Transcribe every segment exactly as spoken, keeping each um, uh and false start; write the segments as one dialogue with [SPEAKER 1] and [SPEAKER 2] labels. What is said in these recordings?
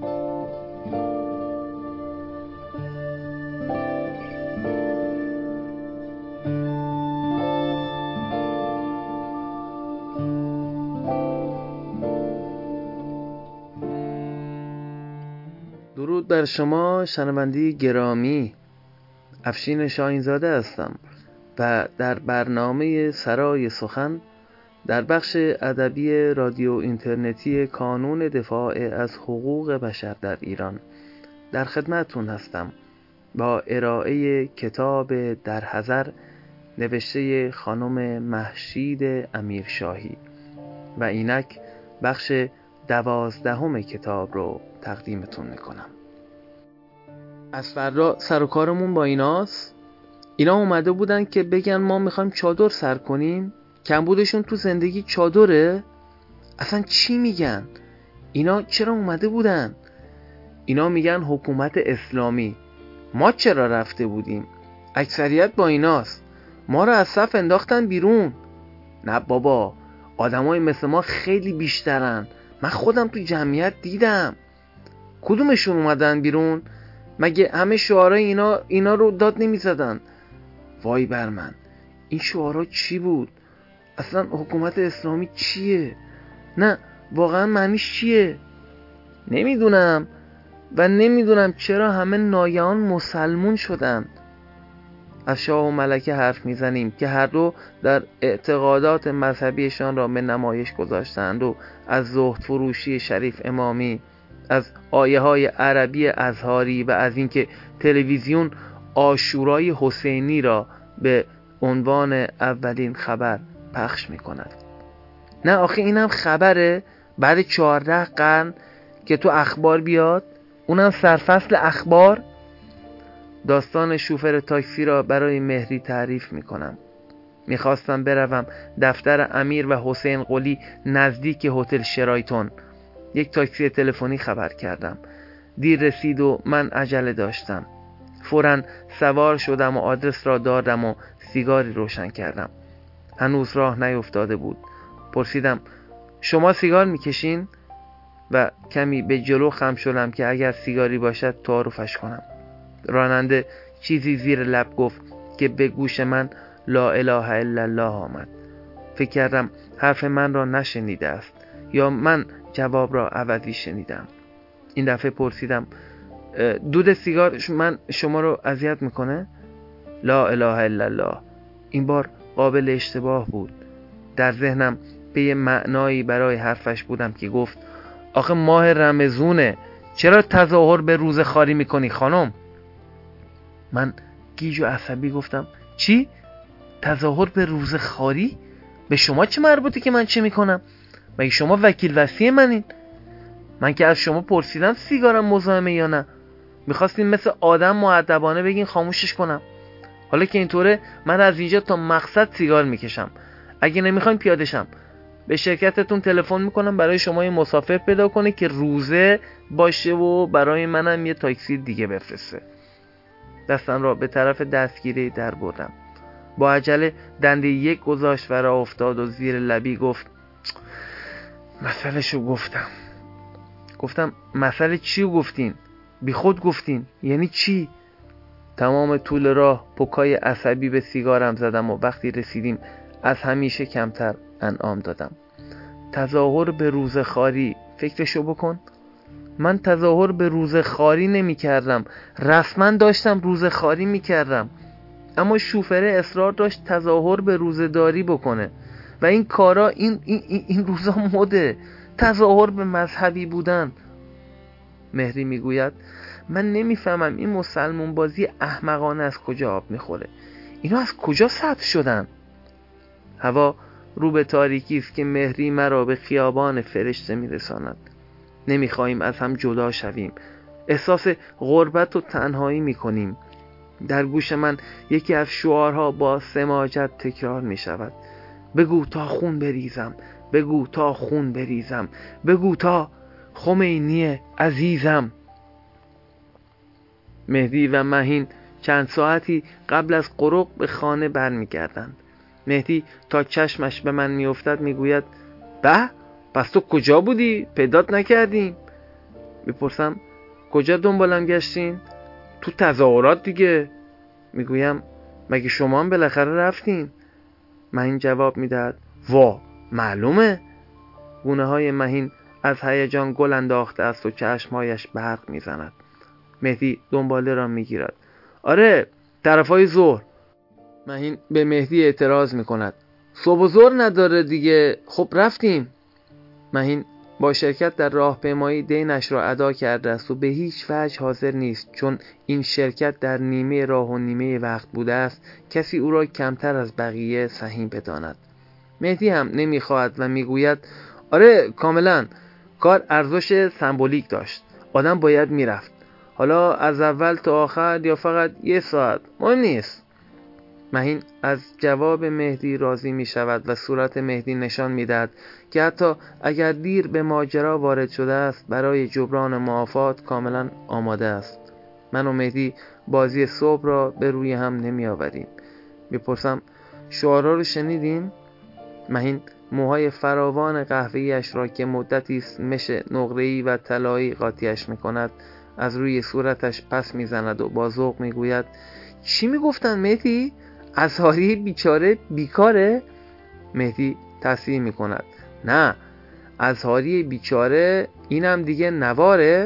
[SPEAKER 1] درود بر شما شنوندگان گرامی. افشین شاهینزاده هستم و در برنامه سرای سخن در بخش ادبی رادیو اینترنتی کانون دفاع از حقوق بشر در ایران در خدمتتون هستم با ارائه کتاب در حضر نوشته خانم مهشید امیرشاهی و اینک بخش دوازدهم کتاب رو تقدیمتون میکنم. از فردا سر و کارمون با ایناست. اینا اومده بودن که بگن ما میخوایم چادر سر کنیم. کمبودشون تو زندگی چادره؟ اصلا چی میگن؟ اینا چرا اومده بودن؟ اینا میگن حکومت اسلامی. ما چرا رفته بودیم؟ اکثریت با ایناست. ما رو از صف انداختن بیرون. نه بابا، آدمای مثل ما خیلی بیشترن. من خودم تو جمعیت دیدم. کدومشون اومدن بیرون؟ مگه همه شعارای اینا اینا رو داد نمیزدن؟ وای بر من، این شعارا چی بود؟ اصلا حکومت اسلامی چیه؟ نه واقعا معنیش چیه؟ نمیدونم و نمیدونم چرا همه ناگهان مسلمون شدن. از شاه و ملکه حرف میزنیم که هر دو در اعتقادات مذهبیشان را به نمایش گذاشتند و از زهد فروشی شریف امامی، از آیه های عربی ازهاری و از اینکه تلویزیون عاشورای حسینی را به عنوان اولین خبر پخش میکند. نه آخه اینم خبره بعد چهارده قرن که تو اخبار بیاد، اونم سرفصل اخبار. داستان شوفر تاکسی را برای مهری تعریف میکنم. میخواستم بروم دفتر امیر و حسین قلی نزدیک هتل شرایتون. یک تاکسی تلفنی خبر کردم. دیر رسید و من عجله داشتم. فوراً سوار شدم و آدرس را دادم و سیگاری روشن کردم. هنوز راه نیفتاده بود. پرسیدم شما سیگار میکشین؟ و کمی به جلو خم شدم که اگر سیگاری باشد تعارفش کنم. راننده چیزی زیر لب گفت که به گوش من لا اله الا الله آمد. فکر کردم حرف من را نشنیده است یا من جواب را عوضی شنیدم. این دفعه پرسیدم دود سیگار من شما رو اذیت میکنه؟ لا اله الا الله. این بار قابل اشتباه بود. در ذهنم به یه معنایی برای حرفش بودم که گفت آخه ماه رمضونه، چرا تظاهر به روزه خواری میکنی خانم؟ من گیج و عصبی گفتم چی؟ تظاهر به روزه خواری؟ به شما چه مربوطه که من چه میکنم؟ مگه شما وکیل وصی منین؟ من که از شما پرسیدم سیگارم مزاحمه یا نه. میخواستین مثل آدم مؤدبانه بگین خاموشش کنم. حالا که اینطوره من از اینجا تا مقصد سیگار میکشم. اگه نمیخواین پیاده شم. به شرکتتون تلفن میکنم برای شما یه مسافر پیدا کنه که روزه باشه و برای منم یه تاکسی دیگه بفرسته. دستم را به طرف دستگیره در بردم. با عجله دنده یک گذاشت و راه افتاد و زیر لبی گفت مسئله شو گفتم. گفتم مسئله چی گفتین؟ بی خود گفتین. یعنی چی؟ تمام طول راه پکای عصبی به سیگارم زدم و وقتی رسیدیم از همیشه کمتر انعام دادم. تظاهر به روزه خواری، فکرشو بکن. من تظاهر به روزه خواری نمی کردم. رسما داشتم روزه خواری می کردم. اما شوفره اصرار داشت تظاهر به روزه داری بکنه و این کارا این, این, این, این روزا مده. تظاهر به مذهبی بودن. مهری میگوید من نمیفهمم این مسلمون بازی احمقانه از کجا آب میخوره. اینا از کجا سطح شدن؟ هوا رو به تاریکی است که مهری مرا به خیابان فرشته میرساند. نمیخواهیم از هم جدا شویم. احساس غربت و تنهایی میکنیم. در گوش من یکی از شعارها با سماجت تکرار میشود. بگو تا خون بریزم، بگو تا خون بریزم، بگو تا خمینی عزیزم. مهدی و مهین چند ساعتی قبل از غروب به خانه برمیگردند. مهدی تا چشمش به من میافتد میگوید به پس تو کجا بودی؟ پیدات نکردیم. میپرسم کجا دنبالم گشتین؟ تو تظاهرات دیگه. میگویم مگه شما هم بالاخره رفتین؟ مهین جواب میدهد وا معلومه. گونه های مهین از هیجان گل انداخته است و چشمهایش برق میزند. مهدی دنباله را میگیرد. آره طرفای ظهر. مهین به مهدی اعتراض میکند. صبح و ظهر نداره دیگه، خب رفتیم. مهین با شرکت در راهپیمایی دینش را ادا کرده است و به هیچ وجه حاضر نیست، چون این شرکت در نیمه راه و نیمه وقت بوده است کسی او را کمتر از بقیه سهیم بداند. مهدی هم نمیخواهد و میگوید آره کاملا، کار ارزش سمبولیک داشت، آدم باید میرفت، حالا از اول تا آخر یا فقط یه ساعت مهم نیست. مهین از جواب مهدی راضی می شود و صورت مهدی نشان می دهد که حتی اگر دیر به ماجرا وارد شده است برای جبران معافات کاملا آماده است. من و مهدی بازی صبح را به روی هم نمی آوریم. میپرسم شعارا رو شنیدین؟ مهین موهای فراوان قهوه‌ایش را که مدتی است مش نقره‌ای و طلایی قاطیش می کند از روی صورتش پس می زند و با ذوق می گوید چی می گفتن مهدی؟ ازهاری بیچاره بیکاره؟ مهدی تصحیح می کند نه، ازهاری بیچاره اینم دیگه نواره،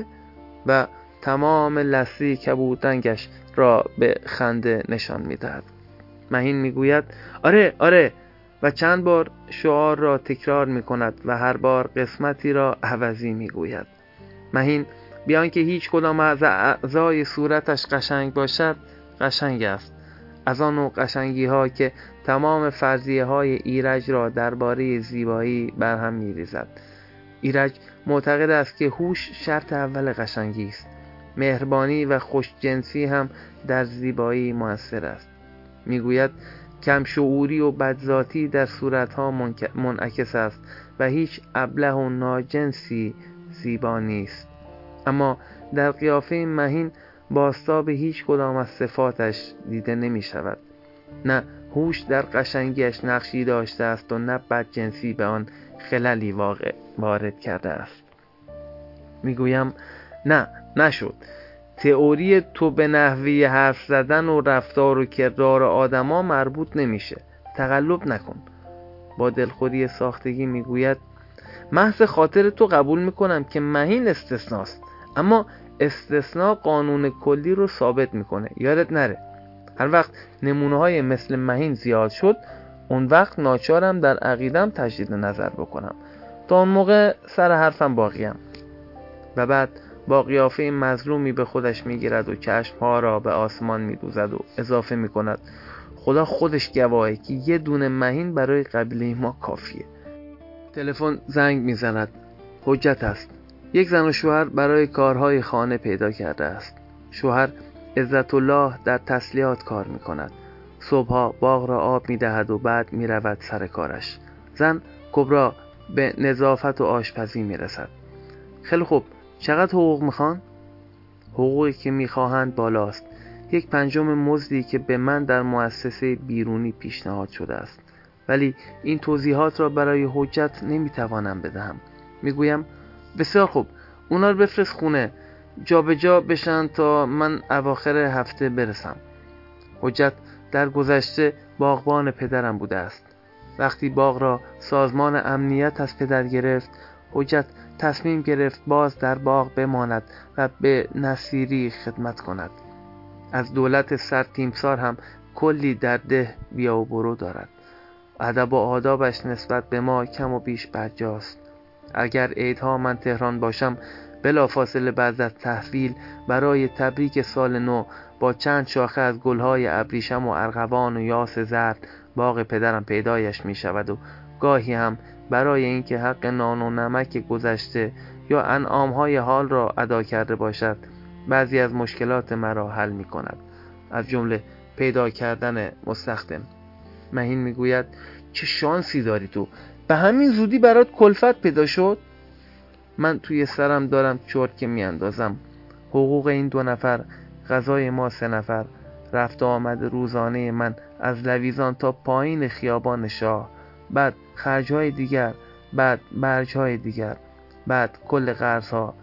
[SPEAKER 1] و تمام لثه کبودنگش را به خنده نشان می دهد. مهین می گوید آره آره و چند بار شعار را تکرار می کند و هر بار قسمتی را عوضی می گوید. مهین بیان که هیچ کدام از اعضای صورتش قشنگ باشد قشنگ است، از آن نوع قشنگی ها که تمام فرضیه های ایرج را درباره زیبایی برهم می ریزد. ایرج معتقد است که هوش شرط اول قشنگی است. مهربانی و خوشجنسی هم در زیبایی مؤثر است. میگوید کم شعوری و بدذاتی در صورتها منعکس است و هیچ ابله و ناجنسی زیبا نیست. اما در قیافه مهین بازتاب هیچ کدام از صفاتش دیده نمی شود. نه هوش در قشنگیش نقشی داشته است و نه بدجنسی به آن خللی واقع وارد کرده است. میگویم نه نشد. تئوری تو به نحوه حرف زدن و رفتار و کردار آدما مربوط نمیشه. تقلب نکن. با دلخوری ساختگی میگوید محض خاطر تو قبول میکنم که مهین استثناست، اما استثناء قانون کلی رو ثابت میکنه. یادت نره هر وقت نمونه های مثل مهین زیاد شد اون وقت ناچارم در عقیدم تجدید نظر بکنم. تا اون موقع سر حرفم باقیم. و بعد با قیافه مظلومی به خودش میگیرد و چشمها را به آسمان میدوزد و اضافه میکند خدا خودش گواهه که یه دونه مهین برای قبیله ما کافیه. تلفن زنگ میزند. حجت است. یک زن و شوهر برای کارهای خانه پیدا کرده است. شوهر عزت الله در تسلیحات کار میکند. صبحها باغ را آب میدهد و بعد میرود سر کارش. زن کبرا به نظافت و آشپزی میرسد. خیلی خوب، چقدر حقوق میخوان؟ حقوقی که میخواهند بالاست. یک پنجم مزدی که به من در مؤسسه بیرونی پیشنهاد شده است. ولی این توضیحات را برای حجت نمیتوانم بدهم. میگویم بسیار خوب، اونا رو بفرست خونه جا به جا بشن تا من اواخر هفته برسم. حجت در گذشته باغبان پدرم بوده است. وقتی باغ را سازمان امنیت از پدر گرفت، حجت تصمیم گرفت باز در باغ بماند و به نصیری خدمت کند. از دولت سرتیمسار هم کلی در ده بیا و برو دارد. ادب و آدابش نسبت به ما کم و بیش برجاست. اگر عیدها من تهران باشم بلافاصله بعد از تحویل برای تبریک سال نو با چند شاخه از گلهای ابریشم و ارغوان و یاس زرد باغ پدرم پیدایش می شود و گاهی هم برای اینکه حق نان و نمک گذشته یا انعامهای حال را ادا کرده باشد بعضی از مشکلات مرا حل می کند، از جمله پیدا کردن مستخدم. مهین می گوید چه شانسی داری تو، به همین زودی برات کلفت پیدا شد؟ من توی سرم دارم چرت که می اندازم. حقوق این دو نفر، غذای ما سه نفر، رفت و آمد روزانه من از لویزان تا پایین خیابان شاه، بعد خرجهای دیگر، بعد برجهای دیگر، بعد کل قرضها.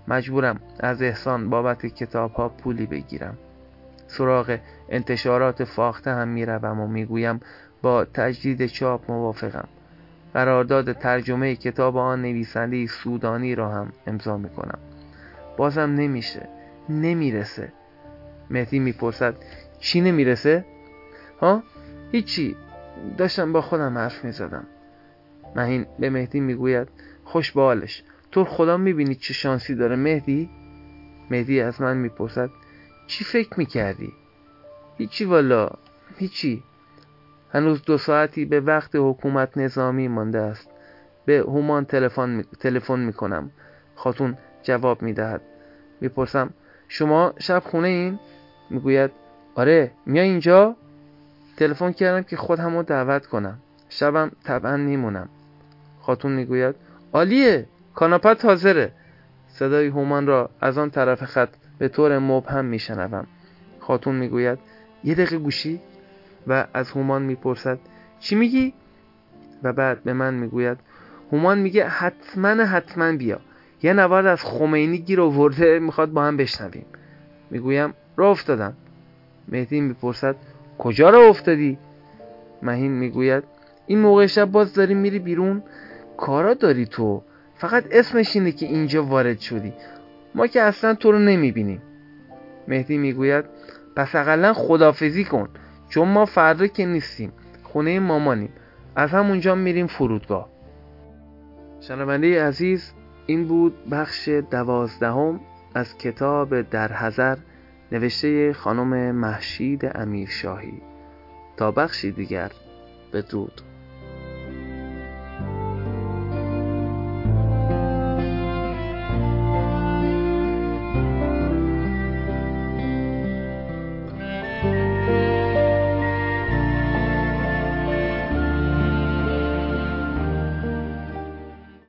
[SPEAKER 1] مجبورم از احسان بابت کتاب ها پولی بگیرم. سراغ انتشارات فاخته هم میروم و میگویم با تجدید چاپ موافقم. قرارداد ترجمه کتاب آن نویسنده سودانی را هم امضا میکنم. بازم نمیشه، نمیرسه. مهدی میپرسد چی نمیرسه؟ ها؟ هیچی، داشتم با خودم حرف میزدم. مهین به مهدی میگوید خوش به حالش. تو خدا میبینی چه شانسی داره مهدی؟ مهدی از من میپرسد چی فکر میکردی؟ هیچی والا، هیچی. هنوز دو ساعتی به وقت حکومت نظامی مانده است. به هومان تلفن می... تلفن میکنم. خاتون جواب میدهد. میپرسم شما شب خونه این؟ میگوید آره، میای اینجا؟ تلفن کردم که خودم رو دعوت کنم. شبم طبعا میمونم. خاتون میگوید عالیه، کاناپت حاضره. صدای هومان را از آن طرف خط به طور مبهم میشنوم. خاتون میگوید یه دقیقه گوشی و از هومان میپرسد چی میگی؟ و بعد به من میگوید هومان میگه حتما حتما بیا، یه نوار از خمینی گیر آورده، میخواد با هم بشنویم. میگویم راه افتادم. مهدی میپرسد کجا راه افتادی؟ مهین میگوید این موقع شب باز داری میری بیرون؟ کارا داری تو، فقط اسمش اینه که اینجا وارد شدی، ما که اصلا تو رو نمیبینیم. مهدی میگوید پس اقلا خدافزی کن، چون ما فردا که نیستیم، خونه مامانیم، از همونجا میریم فرودگاه. شنونده عزیز، این بود بخش دوازدهم از کتاب در حضر نوشته خانم مهشید امیرشاهی. تا بخشی دیگر، بدرود.